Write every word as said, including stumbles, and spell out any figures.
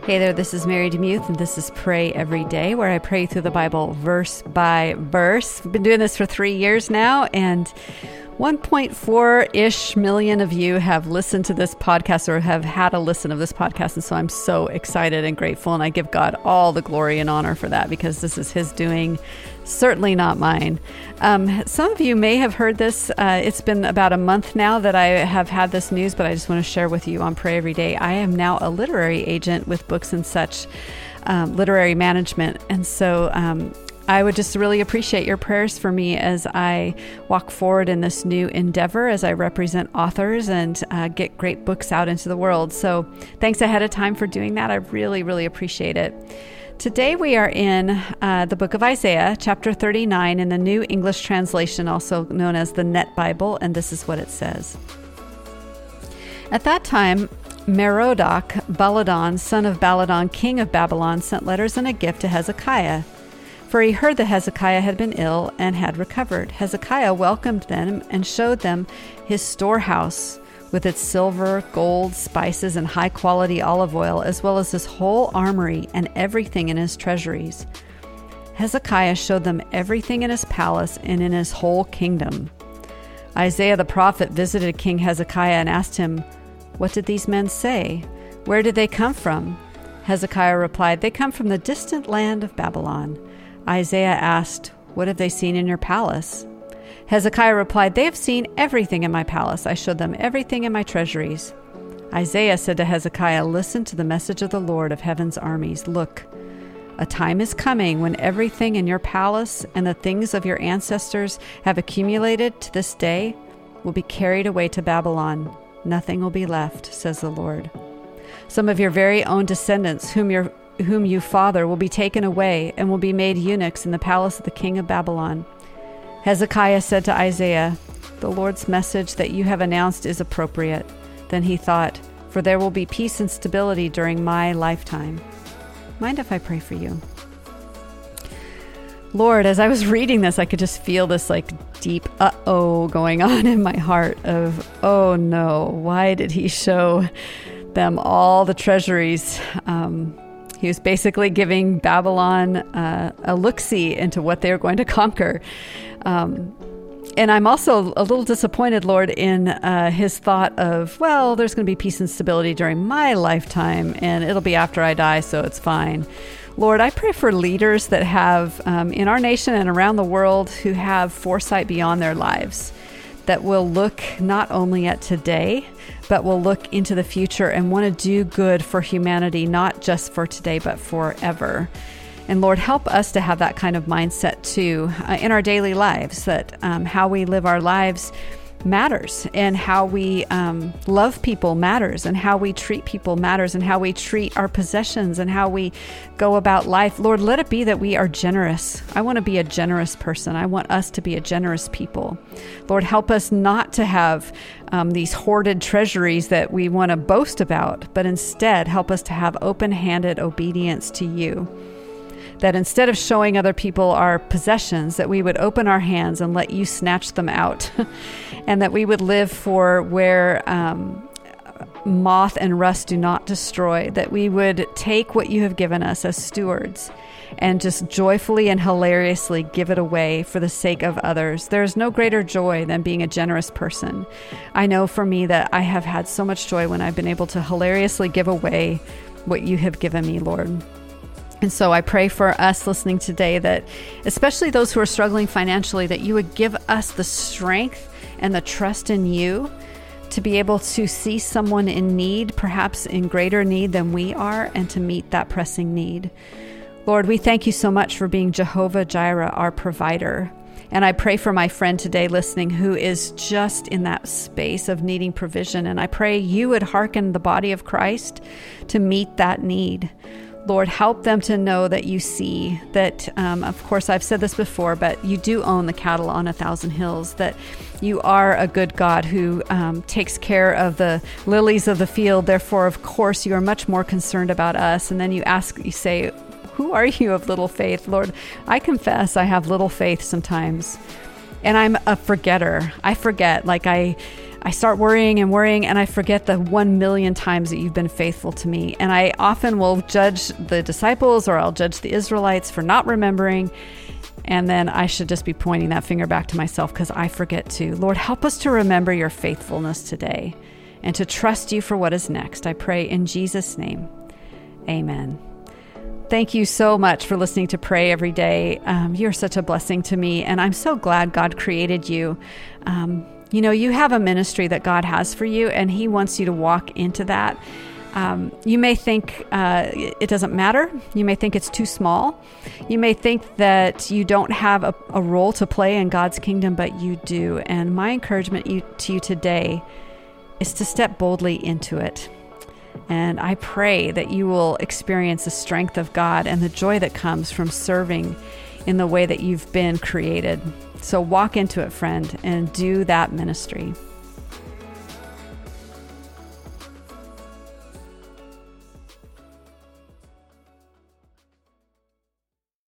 Hey there, this is Mary DeMuth, and this is Pray Every Day, where I pray through the Bible verse by verse. We've been doing this for three years now, and one point four-ish million of you have listened to this podcast or have had a listen of this podcast, and so I'm so excited and grateful, and I give God all the glory and honor for that, because this is His doing, certainly not mine. Um, some of you may have heard this. Uh, it's been about a month now that I have had this news, but I just want to share with you on Pray Every Day. I am now a literary agent with Books and Such, um, literary management, and so um, I would just really appreciate your prayers for me as I walk forward in this new endeavor, as I represent authors and uh, get great books out into the world. So thanks ahead of time for doing that. I really, really appreciate it. Today we are in uh, the book of Isaiah, chapter thirty-nine, in the New English Translation, also known as the Net Bible, and this is what it says. At that time, Merodach Baladan, son of Baladan, king of Babylon, sent letters and a gift to Hezekiah, for he heard that Hezekiah had been ill and had recovered. Hezekiah welcomed them and showed them his storehouse with its silver, gold, spices, and high-quality olive oil, as well as his whole armory and everything in his treasuries. Hezekiah showed them everything in his palace and in his whole kingdom. Isaiah the prophet visited King Hezekiah and asked him, "What did these men say? Where did they come from?" Hezekiah replied, "They come from the distant land of Babylon." Isaiah asked, "What have they seen in your palace?" Hezekiah replied, "They have seen everything in my palace. I showed them everything in my treasuries." Isaiah said to Hezekiah, "Listen to the message of the Lord of heaven's armies. Look, a time is coming when everything in your palace and the things of your ancestors have accumulated to this day will be carried away to Babylon. Nothing will be left, says the Lord. Some of your very own descendants, whom your whom you father, will be taken away and will be made eunuchs in the palace of the king of Babylon." Hezekiah said to Isaiah, "The Lord's message that you have announced is appropriate." Then he thought, "For there will be peace and stability during my lifetime." Mind if I pray for you? Lord, as I was reading this, I could just feel this like deep uh-oh going on in my heart of, oh no, why did he show them all the treasuries? Um, He was basically giving Babylon uh, a look-see into what they were going to conquer. Um, and I'm also a little disappointed, Lord, in uh, his thought of, well, there's going to be peace and stability during my lifetime, and it'll be after I die, so it's fine. Lord, I pray for leaders that have, um, in our nation and around the world, who have foresight beyond their lives, that will look not only at today, but will look into the future and want to do good for humanity, not just for today, but forever. And Lord, help us to have that kind of mindset too uh, in our daily lives, that um, how we live our lives matters, and how we um, love people matters, and how we treat people matters, and how we treat our possessions, and how we go about life. Lord, let it be that we are generous. I want to be a generous person. I want us to be a generous people. Lord, help us not to have um, these hoarded treasuries that we want to boast about, but instead help us to have open-handed obedience to you. That instead of showing other people our possessions, that we would open our hands and let you snatch them out. And that we would live for where um, moth and rust do not destroy. That we would take what you have given us as stewards and just joyfully and hilariously give it away for the sake of others. There is no greater joy than being a generous person. I know for me that I have had so much joy when I've been able to hilariously give away what you have given me, Lord. And so I pray for us listening today that, especially those who are struggling financially, that you would give us the strength and the trust in you to be able to see someone in need, perhaps in greater need than we are, and to meet that pressing need. Lord, we thank you so much for being Jehovah Jireh, our provider. And I pray for my friend today listening who is just in that space of needing provision. And I pray you would hearken the body of Christ to meet that need. Lord, help them to know that you see, that, um, of course, I've said this before, but you do own the cattle on a thousand hills, that you are a good God who um, takes care of the lilies of the field. Therefore, of course, you are much more concerned about us. And then you ask, you say, who are you of little faith? Lord, I confess I have little faith sometimes. And I'm a forgetter. I forget, like I... I start worrying and worrying, and I forget the one million times that you've been faithful to me. And I often will judge the disciples, or I'll judge the Israelites for not remembering. And then I should just be pointing that finger back to myself because I forget to. Lord, help us to remember your faithfulness today and to trust you for what is next. I pray in Jesus' name. Amen. Thank you so much for listening to Pray Every Day. Um, you're such a blessing to me, and I'm so glad God created you. Um, you know, you have a ministry that God has for you, and He wants you to walk into that. Um, you may think uh, it doesn't matter. You may think it's too small. You may think that you don't have a, a role to play in God's kingdom, but you do. And my encouragement you, to you today is to step boldly into it. And I pray that you will experience the strength of God and the joy that comes from serving in the way that you've been created. So walk into it, friend, and do that ministry.